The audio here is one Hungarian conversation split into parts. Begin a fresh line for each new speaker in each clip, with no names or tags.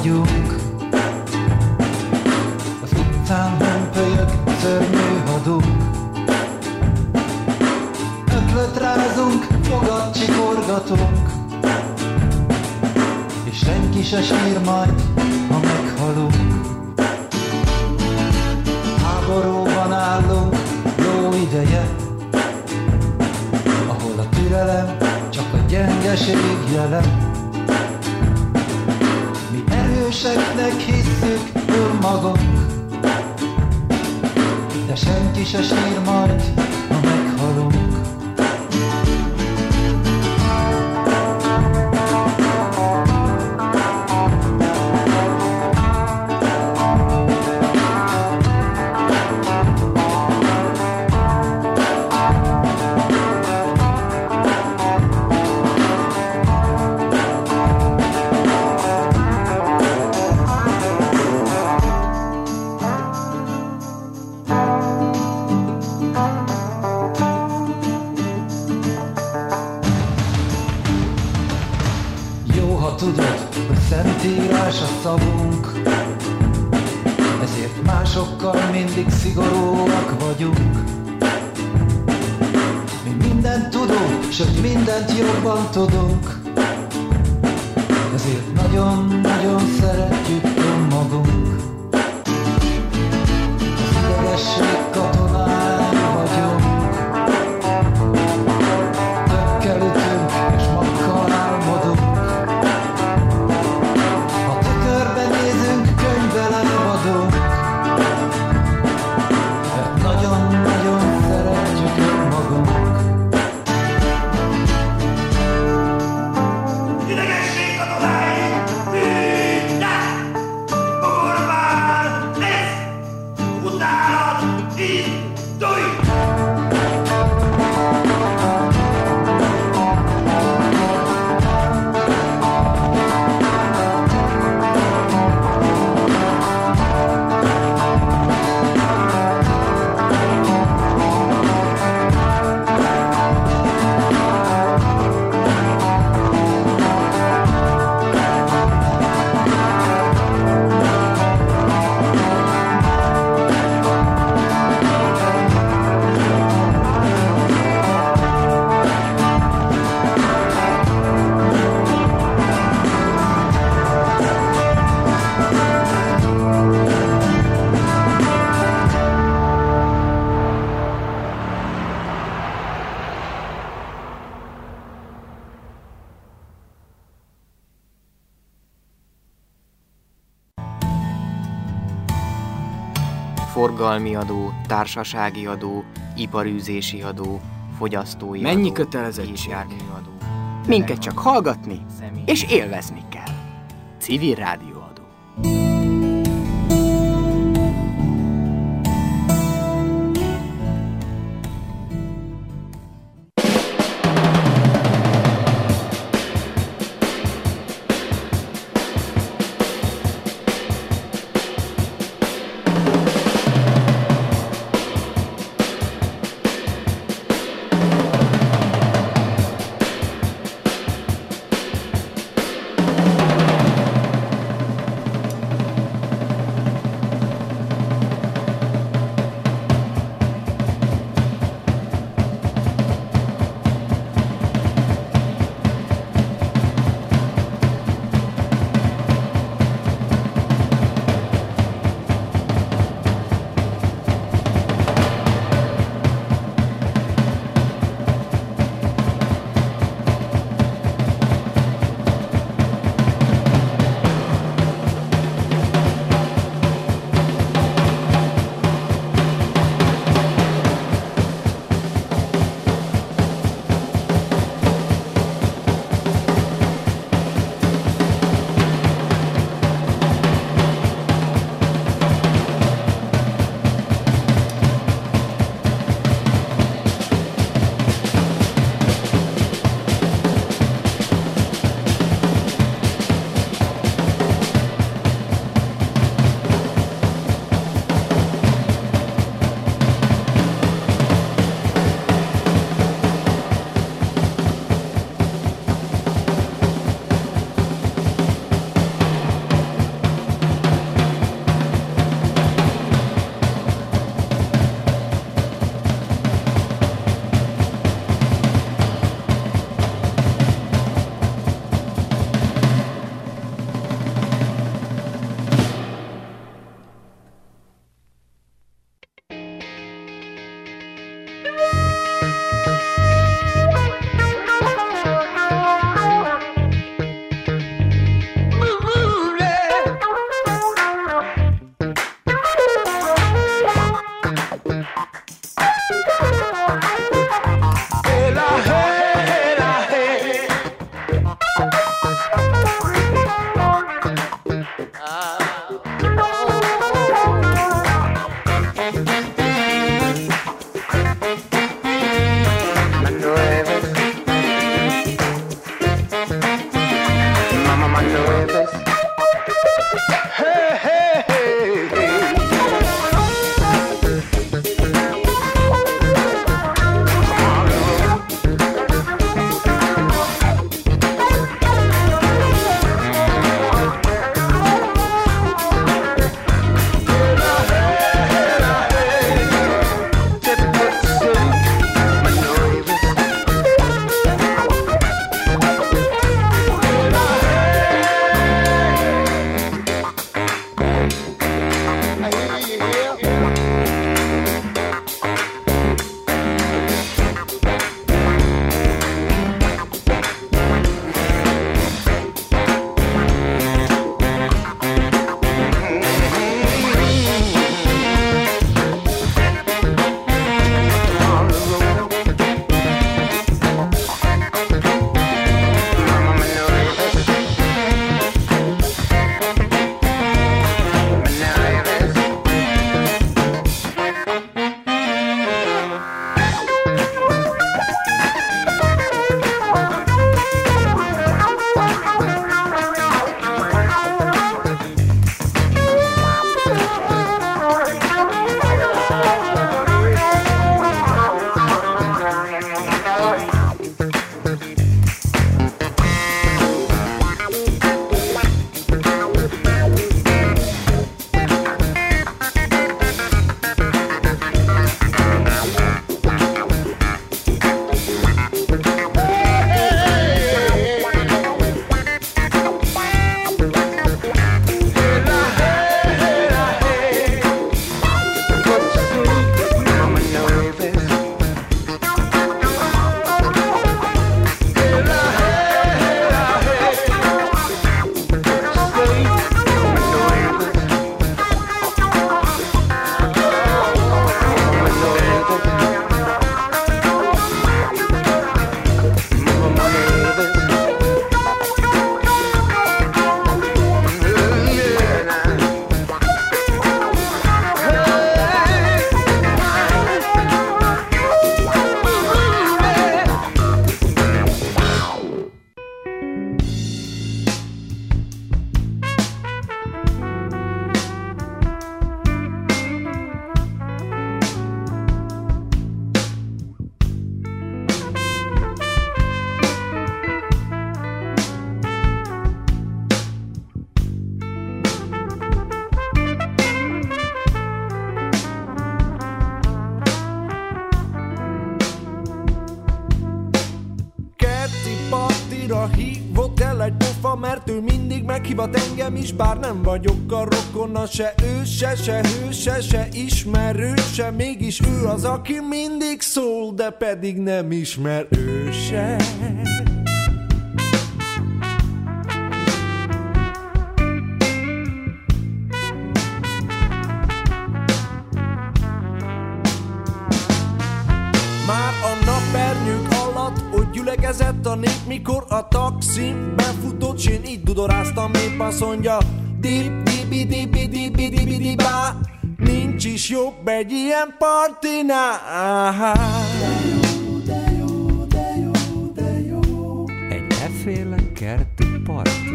vagyunk. Az utcán hömpölyög szörnyűhadunk. Öklötrázunk, fogat csikorgatunk, és senki se sír majd, ha meghalunk. Háborúban állunk jó ideje, ahol a türelem csak a gyengeség jele. Mi erőseknek hisszük önmagunk, de senki se sír majd, ha meghalunk. Tudod, hogy szentírás a szavunk, ezért másokkal mindig szigorúak vagyunk. Mi mindent tudunk, sőt mindent jobban tudunk, ezért nagyon-nagyon szeretjük önmagunk. Az idegesség katonái vagyunk, tökkel ütünk és makkal álmodunk. Nagyon-nagyon szeretjük önmagunk.
Idegesség katonái! Minden! Bogorván! Nézd! Utánad! Indulj!
Forgalmi adó, társasági adó, iparűzési adó, fogyasztói
mennyi
adó,
kötelezettség?
gépjárműadó.
Minket csak hallgatni
Személy-
és élvezni kell. Civil rádióadó.
mert ő mindig meghivat engem is, bár nem vagyok a rokona, se őse, se hőse, se ismerőse. Mégis ő az, aki mindig szól, de pedig nem ismer ő se. Már a napernyők alatt ott gyülekezett a nép, mikor a taxim befutott, s én így dudoráztam, épp azt mondja, dip-dibi-dibi-dibi-dibi-dibi-bá. Nincs is jobb egy ilyen partinál.
Egy efféle kerti parti.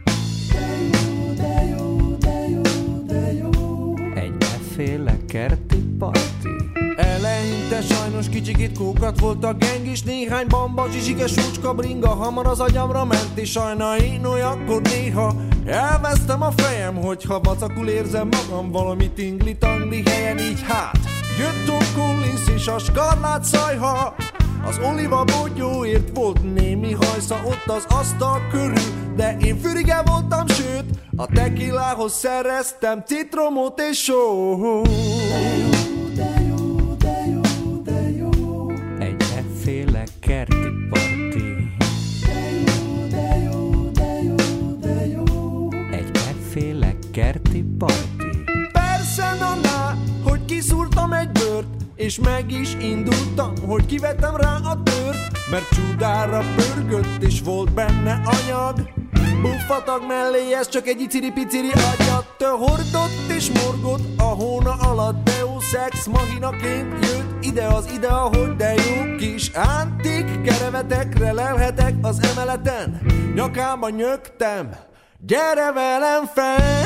Egy efféle kerti parti.
Eleinte sajnos kicsikét kókat volt a geng, és néhány bamba, zsizsike, súcska, bringa hamar az agyamra ment, és sajnálj olyankor néha elvesztem a fejem, hogyha vacakul érzem magam valami tingli-tangli helyen, így hát jött Tom Collins és a Skarlát Szajha. Az oliva bogyóért volt némi hajsza ott az asztal körül, de én fürige voltam, sőt a tequilához szereztem citromot és só.
Egy efféle kerti parti. Egy efféle kerti parti.
Persze, na, hogy kiszúrtam egy bőrt, és meg is indultam, hogy kivettem rá a tört, mert csudára pörgött, és volt benne anyag. Buffatag mellé, ez csak egy iciri-piciri agyat. Hordott és morgott a hóna alatt, Deus Ex Machinaként jött ide az ide, ahogy de jó kis antik kerevetekre lelhetek az emeleten. Nyakába nyögtem, gyere velem fel!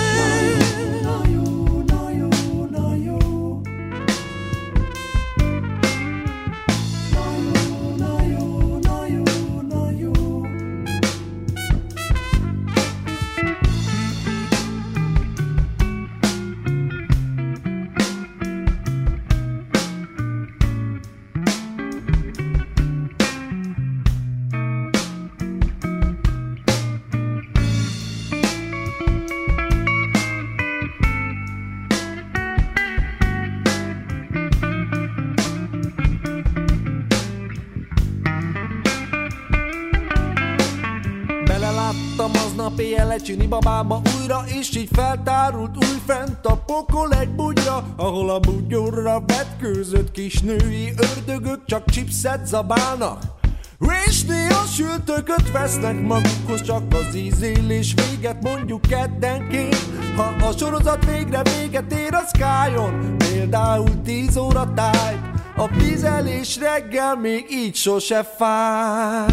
Beleláttam aznap éjjel egy csini babába újra, és így feltárult újfent a pokol egy bugyra, ahol a bugyorra vetkőzött kis női ördögök csak chipset zabálnak, és néha sültököt vesznek magukhoz, csak az ízélés véget mondjuk keddenként. Ha a sorozat végre véget ér a Skyon, például 10 óra tájt, a vízelés reggel még így sose fáj.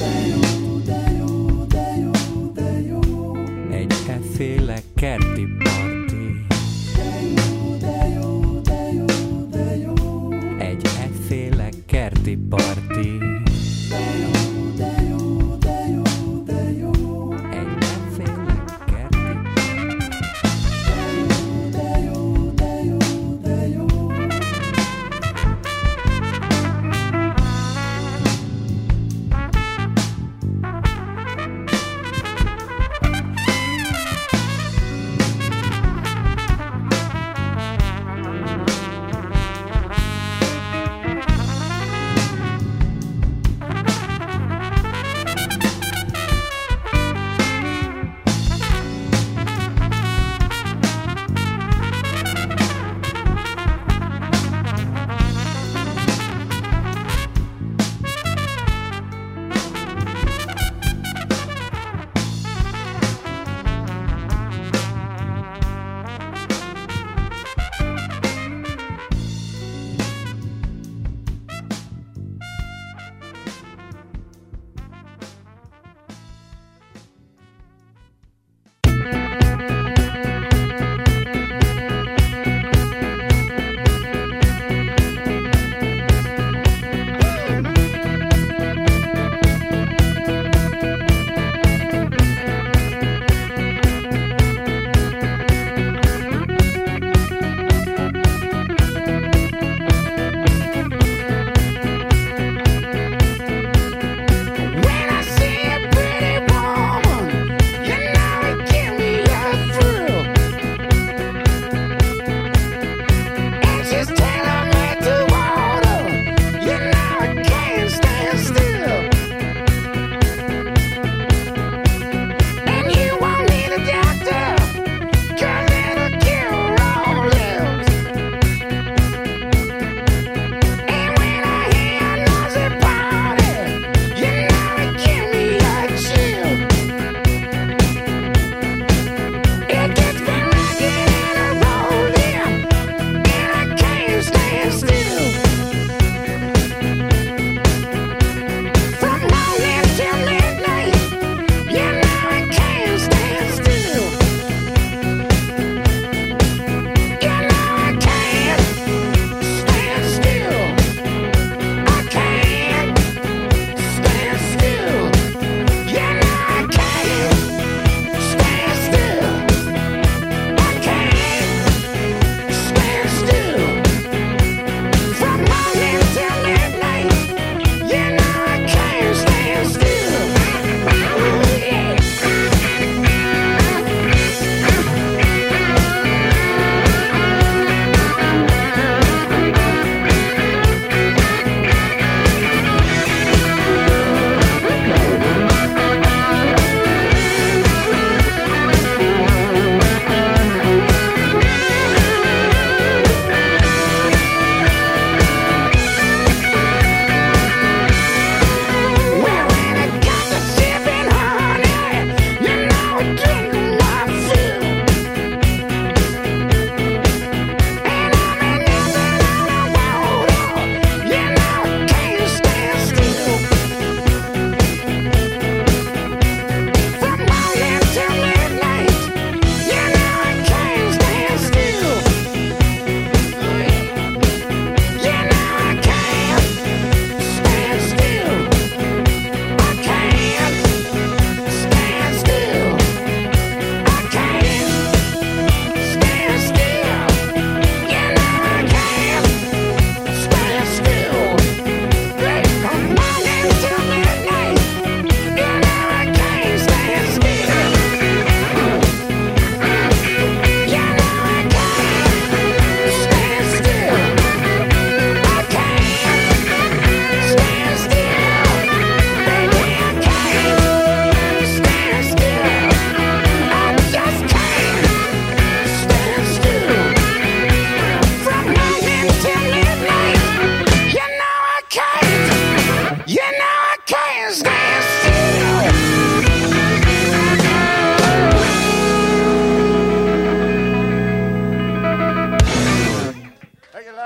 Egy efféle kerti parti. Egy efféle kerti parti.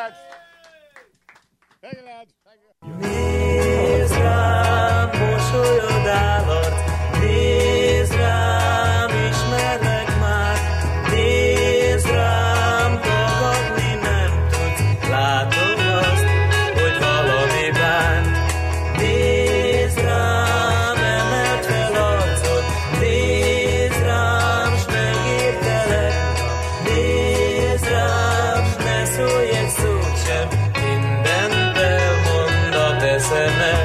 lads. Thank you, lads. Thank you.
Nézd rám, mosolyod állat, nézd rám, ismerlek már, nézd rám, tagadni nem tudsz, látom azt, hogy valami bánt. Nézd rám, emeld fel arcod, nézd rám, s megértelek, nézd rám, s ne szólj egy szót sem, mindent elmond a te szemed.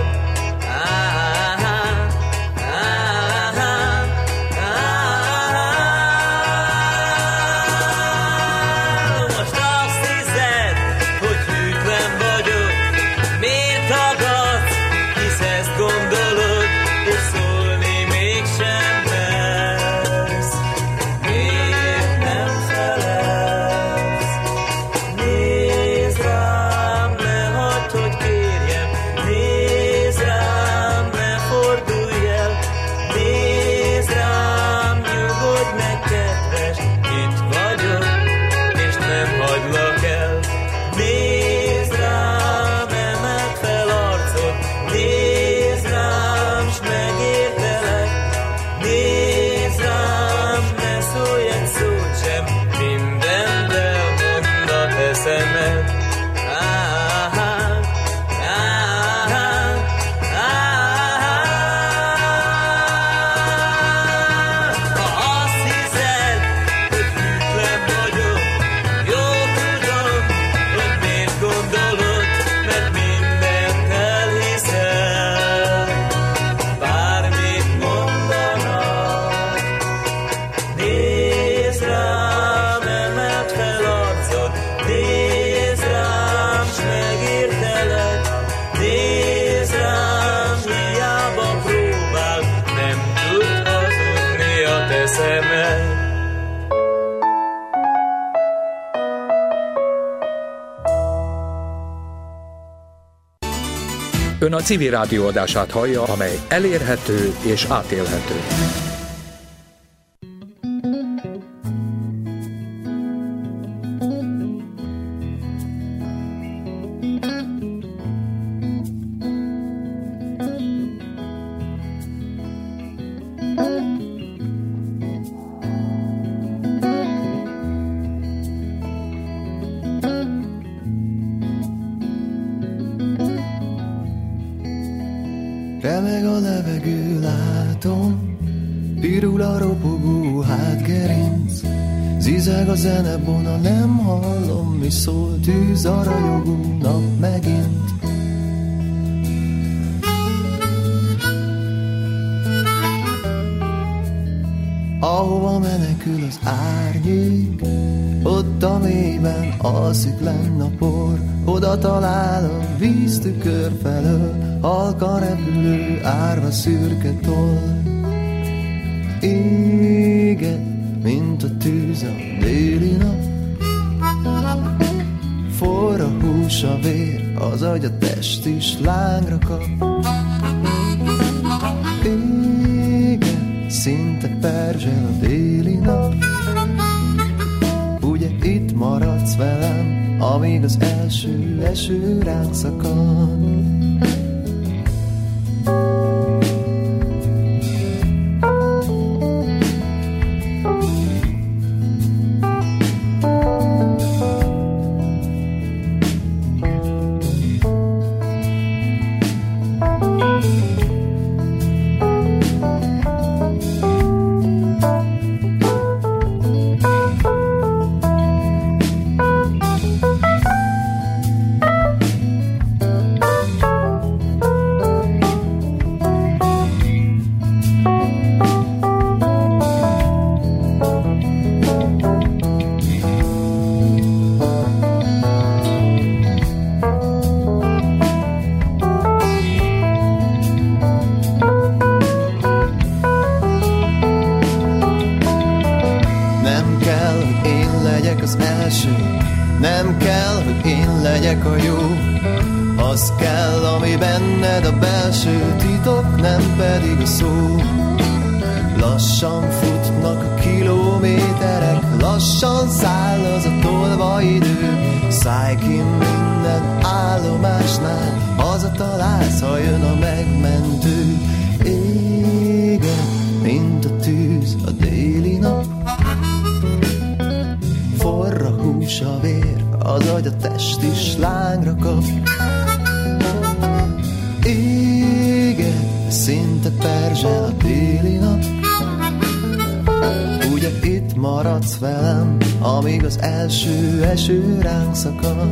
Most azt hiszed, hogy hűtlen vagyok, miért tagadsz, hisz ezt gondolod, és szólni mégsem mersz. Miért nem felelsz? Nézd rám, ne hagyd, hogy kérjem, nézd rám, ne fordulj el, nézd rám, nyugodj meg, kedves, itt vagyok, és nem hagylak el. Nézd rám, emeld fel arcod, nézd rám, s megértelek, nézd rám, ne szólj egy szót sem, mindent elmond a te szemed. Ha azt hiszed, hogy hűtlen vagyok, jól tudom, hogy miért gondolod, mert mindent elhiszel. Bármit mondanak, nézd rám, emeld fel arcod, nézd rám, s megértelek, nézd rám, hiába próbál, nem tud hazudni a te szemed.
Ön a Civil Rádió adását hallja, amely elérhető és átélhető.
Remeg a levegő, látom, pirul a ropogó hátgerinc. Zizeg a zenebona, nem hallom, mi szól, tűz a ragyogó nap megint. Ahova menekül az árnyék, ott a mélyben alszik lenn a por. Oda talál a víztükör felől, halkan repülő árva szürke toll. Éget, mint a tűz a déli nap, forr a hús, a vér, az agy, a test is lángra kap. Éget, szinte perzsel a déli nap. Ugye itt maradsz velem, amíg az első eső ránk szakad. Nem kell, hogy én legyek a jó, az kell, ami benned a belső titok, nem pedig a szó. Lassan futnak a kilométerek, lassan száll az a tolva idő. Szállj Szállj ki minden állomásnál, hazatalálsz, ha jön a megmentő. Éget, mint a tűz a déli nap, forr a hús, a vér, az agy, a test is lángra kap. Éget, szinte perzsel a déli nap, ugye itt maradsz velem, amíg az első eső ránk szakad.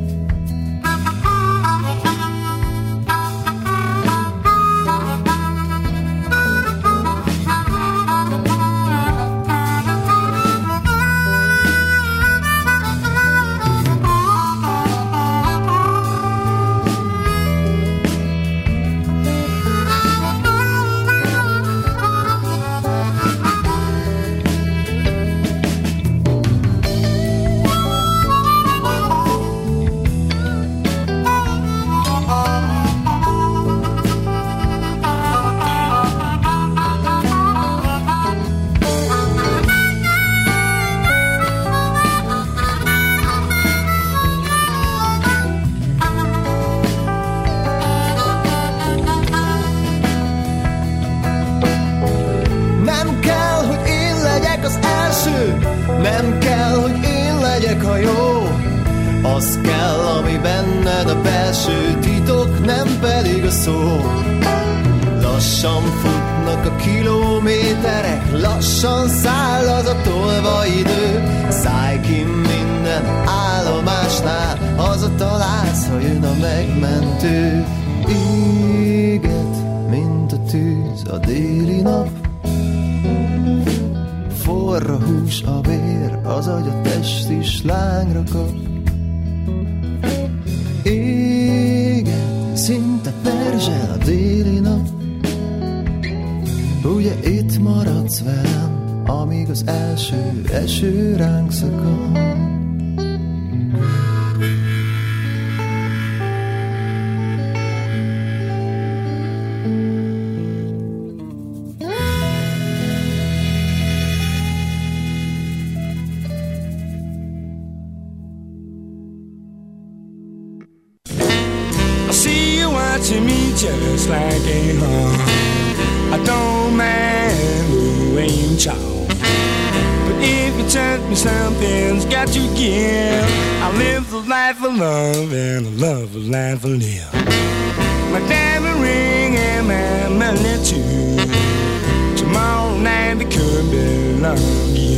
Nem kell, hogy én legyek a jó, az kell, ami benned a belső titok, nem pedig a szó. Lassan futnak a kilométerek, lassan száll az a tolva idő. Szállj ki minden állomásnál, hazatalálsz, ha jön a megmentő. Éget, mint a tűz a déli nap, forr a hús, a vér, az agy, a test is lángra kap. Éget, szinte perzsel a déli nap, ugye itt maradsz velem, amíg az első eső ránk szakad.
Just like a hawk, I don't mind who ain't child. But if you touch me, something's got to give. I live the life of love and a love of life I live. My diamond ring and my money too. Tomorrow night it could belong to you.